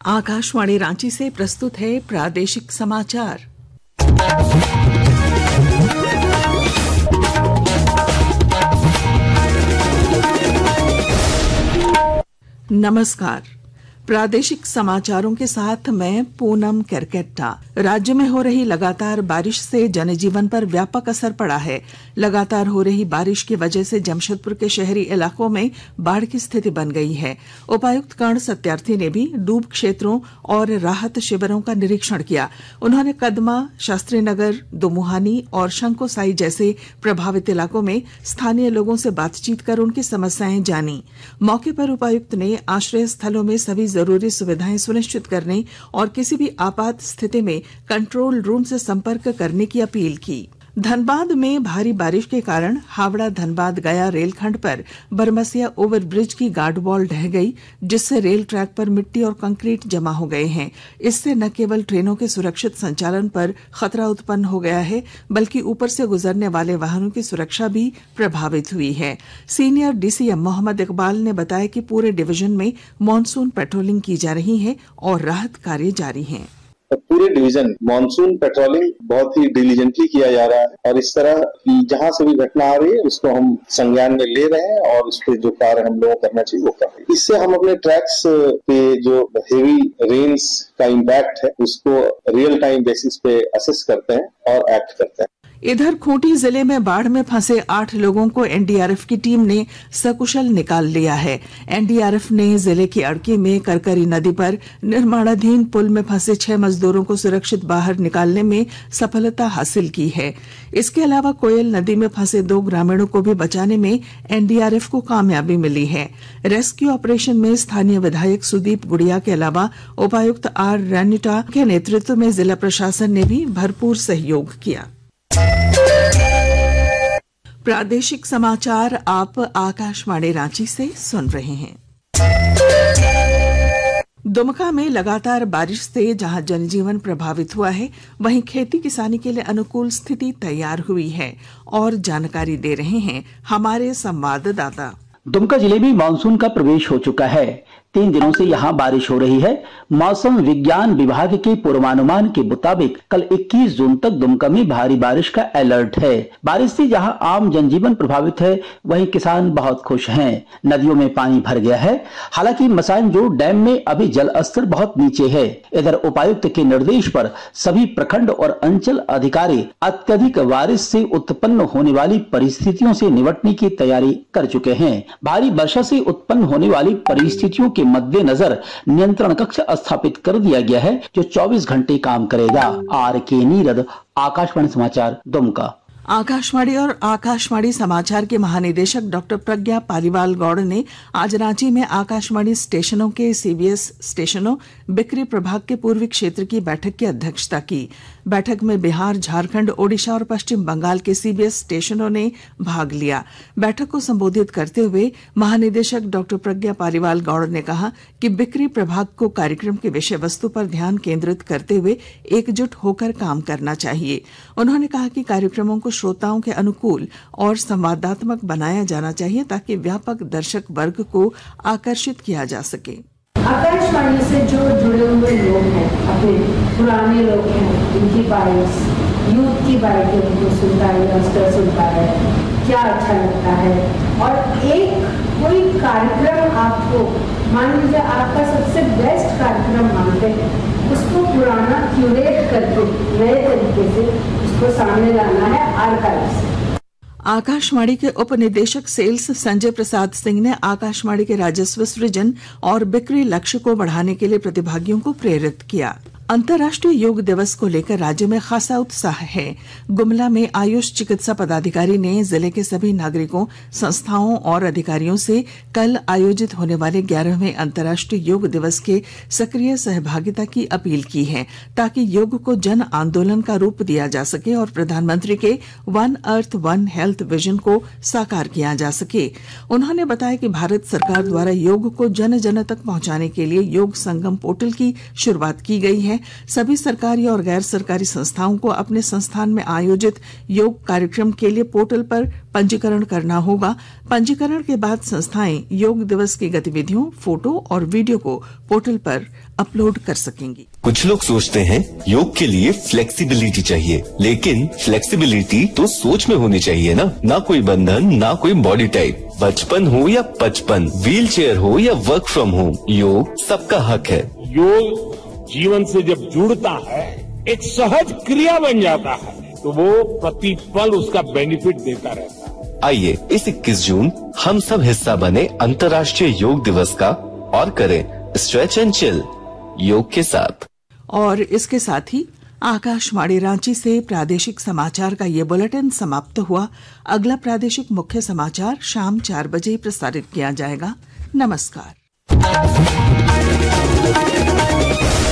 आकाशवाणी रांची से प्रस्तुत है प्रादेशिक समाचार। नमस्कार, प्रादेशिक समाचारों के साथ मैं पूनम केरकेट्टा। राज्य में हो रही लगातार बारिश से जनजीवन पर व्यापक असर पड़ा है। लगातार हो रही बारिश की वजह से जमशेदपुर के शहरी इलाकों में बाढ़ की स्थिति बन गई है। उपायुक्त कर्ण सत्यार्थी ने भी डूब क्षेत्रों और राहत शिविरों का निरीक्षण किया। उन्होंने कदमा, शास्त्री नगर, दुमुहानी और शंकोसाई जैसे प्रभावित इलाकों में स्थानीय लोगों से बातचीत कर उनकी समस्याएं जानी। मौके पर उपायुक्त ने आश्रय स्थलों में सभी जरूरी सुविधाएं सुनिश्चित करने और किसी भी आपात स्थिति में कंट्रोल रूम से संपर्क करने की अपील की। धनबाद में भारी बारिश के कारण हावड़ा धनबाद गया रेलखंड पर बरमसिया ओवरब्रिज की गार्ड वॉल ढह गई, जिससे रेल ट्रैक पर मिट्टी और कंक्रीट जमा हो गए हैं। इससे न केवल ट्रेनों के सुरक्षित संचालन पर खतरा उत्पन्न हो गया है, बल्कि ऊपर से गुजरने वाले वाहनों की सुरक्षा भी प्रभावित हुई है। सीनियर डीसीएम मोहम्मद इकबाल ने बताया कि पूरे डिवीजन में मॉनसून पेट्रोलिंग की जा रही है और राहत कार्य जारी है। पूरे डिवीजन मॉनसून पेट्रोलिंग बहुत ही डिलीजेंटली किया जा रहा है और इस तरह की जहां से भी घटना आ रही है उसको हम संज्ञान में ले रहे हैं और उस पर जो कार्य हम लोगों को करना चाहिए वो कर रहे हैं। इससे हम अपने ट्रैक्स पे जो हेवी रेन्स का इम्पैक्ट है उसको रियल टाइम बेसिस पे असेस करते हैं और एक्ट करते हैं। इधर खूंटी जिले में बाढ़ में फंसे 8 लोगों को एनडीआरएफ की टीम ने सकुशल निकाल लिया है। एनडीआरएफ ने जिले की अड़की में करकरी नदी पर निर्माणाधीन पुल में फंसे 6 मजदूरों को सुरक्षित बाहर निकालने में सफलता हासिल की है। इसके अलावा कोयल नदी में फंसे 2 ग्रामीणों को भी बचाने में एनडीआरएफ को कामयाबी मिली है। रेस्क्यू ऑपरेशन में स्थानीय विधायक सुदीप गुड़िया के अलावा उपायुक्त आर रानिटा के नेतृत्व में जिला प्रशासन ने भी भरपूर सहयोग किया। प्रादेशिक समाचार आप आकाशवाणी रांची से सुन रहे हैं। दुमका में लगातार बारिश से जहां जनजीवन प्रभावित हुआ है, वहीं खेती किसानी के लिए अनुकूल स्थिति तैयार हुई है और जानकारी दे रहे हैं हमारे संवाददाता। दुमका जिले में मानसून का प्रवेश हो चुका है। 3 दिनों से यहाँ बारिश हो रही है। मौसम विज्ञान विभाग के पूर्वानुमान के मुताबिक कल 21 जून तक दुमका में भारी बारिश का अलर्ट है। बारिश से जहाँ आम जनजीवन प्रभावित है, वहीं किसान बहुत खुश हैं। नदियों में पानी भर गया है। हालांकि मसानजोर डैम में अभी जल स्तर बहुत नीचे है। इधर उपायुक्त के निर्देश पर सभी प्रखंड और अंचल अधिकारी अत्यधिक बारिश से उत्पन्न होने वाली परिस्थितियों से निपटने की तैयारी कर चुके हैं। भारी वर्षा से उत्पन्न होने वाली परिस्थितियों के मद्देनजर नियंत्रण कक्ष स्थापित कर दिया गया है, जो 24 घंटे काम करेगा। आर के नीरद, आकाशवाणी समाचार, दुमका। आकाशवाणी और आकाशवाणी समाचार के महानिदेशक डॉक्टर प्रज्ञा पालीवाल गौड़ ने आज रांची में आकाशवाणी स्टेशनों के सीबीएस स्टेशनों बिक्री प्रभाग के पूर्वी क्षेत्र की बैठक की अध्यक्षता की। बैठक में बिहार, झारखंड, ओडिशा और पश्चिम बंगाल के सीबीएस स्टेशनों ने भाग लिया। बैठक को संबोधित करते हुए महानिदेशक डॉक्टर प्रज्ञा पालीवाल गौड़ ने कहा कि बिक्री प्रभाग को कार्यक्रम की विषय वस्तु पर ध्यान केंद्रित करते हुए एकजुट होकर काम करना चाहिए। उन्होंने कहा कि कार्यक्रमों को श्रोताओं के अनुकूल और संवादात्मक बनाया जाना चाहिए, ताकि व्यापक दर्शक वर्ग को आकर्षित किया जा सके। आकाशवाणी से जो जुड़े हुए लोग हैं, अपने पुराने लोग हैं, उनकी बाइट्स, यूथ की बाइटें उनको सुनता है, यंगस्टर सुनता है, क्या अच्छा लगता है। और एक कोई कार्यक्रम आपको मान लीजिए आपका सबसे बेस्ट कार्यक्रम मानते हैं, उसको पुराना क्यूरेट करके नए तरीके से उसको सामने लाना है आर्काइव्स। आकाशवाणी के उप निदेशक सेल्स संजय प्रसाद सिंह ने आकाशवाणी के राजस्व सृजन और बिक्री लक्ष्य को बढ़ाने के लिए प्रतिभागियों को प्रेरित किया। अंतर्राष्ट्रीय योग दिवस को लेकर राज्य में खासा उत्साह है। गुमला में आयुष चिकित्सा पदाधिकारी ने जिले के सभी नागरिकों, संस्थाओं और अधिकारियों से कल आयोजित होने वाले 11वें अंतर्राष्ट्रीय योग दिवस के सक्रिय सहभागिता की अपील की है, ताकि योग को जन आंदोलन का रूप दिया जा सके और प्रधानमंत्री के one earth one health vision को साकार किया जा सके। उन्होंने बताया कि भारत सरकार द्वारा योग को जन जन तक पहुंचाने के लिए योग संगम पोर्टल की शुरुआत की गई है, है। सभी सरकारी और गैर सरकारी संस्थाओं को अपने संस्थान में आयोजित योग कार्यक्रम के लिए पोर्टल पर पंजीकरण करना होगा। पंजीकरण के बाद संस्थाएं योग दिवस की गतिविधियों, फोटो और वीडियो को पोर्टल पर अपलोड कर सकेंगी। कुछ लोग सोचते हैं योग के लिए फ्लेक्सिबिलिटी चाहिए, लेकिन फ्लेक्सिबिलिटी तो सोच में होनी चाहिए ना कोई बंधन, ना कोई बॉडी टाइप। बचपन हो या 55, व्हील चेयर हो या वर्क फ्रॉम होम, योग सबका हक है। योग जीवन से जब जुड़ता है, एक सहज क्रिया बन जाता है, तो वो प्रतिपल उसका बेनिफिट देता रहता है। आइए इस 21 जून हम सब हिस्सा बने अंतर्राष्ट्रीय योग दिवस का और करें स्ट्रेच एंड चिल योग के साथ। और इसके साथ ही आकाशवाणी रांची से प्रादेशिक समाचार का ये बुलेटिन समाप्त हुआ। अगला प्रादेशिक मुख्य समाचार शाम 4 बजे प्रसारित किया जाएगा। नमस्कार।